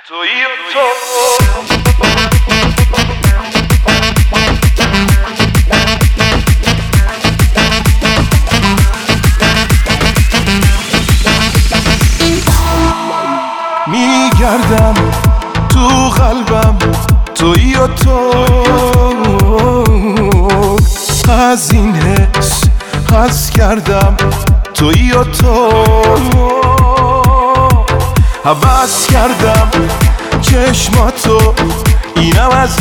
تویی و تو میگردم تو قلبم، تویی و تو از این حس حس کردم، تویی و تو حوض کردم چشماتو، اینم از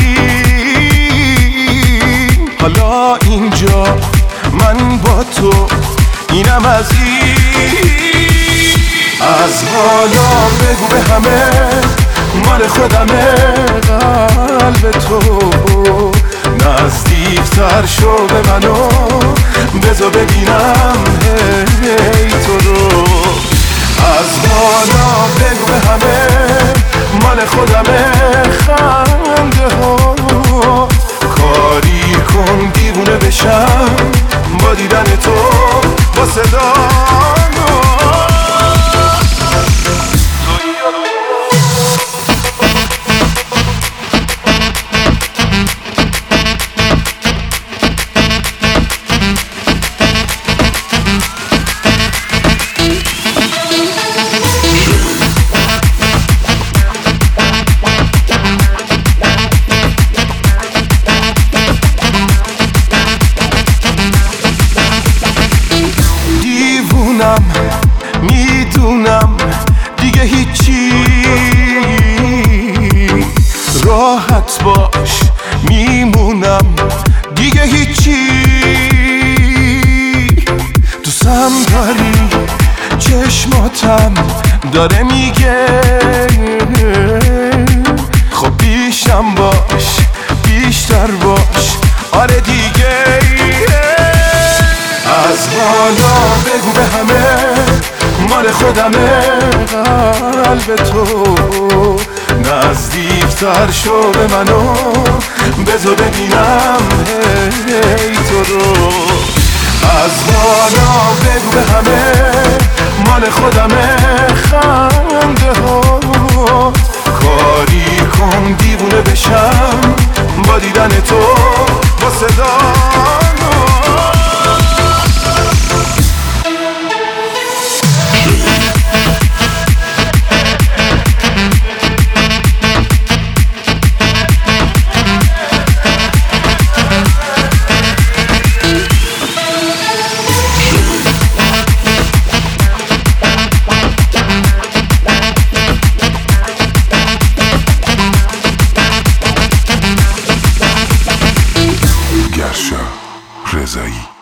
این. حالا اینجا من با تو، اینم از این. از حالا بگو به همه مال خودمه، قلب تو نزدیکتر شو به منو، بذار ببینم هی تو رو. از حالا بگو به همه مال خودمه، خنده ها کاری کن دیوونه بشم با دیدن تو، با صدا میدونم دیگه هیچی، راحت باش میمونم دیگه هیچی. دوستم داری چشماتم داره میگه، خب بیشم باش بیشتر باش، آره دیگه. از حالا بگو به همه مال خودمه، قلب تو نزدیکتر شو به منو، بذار ببینم هی تو رو. از حالا بگو به همه مال خودمه، خنده ها کاری کن دیوونه بشم با دیدن تو، با صدا رضایی.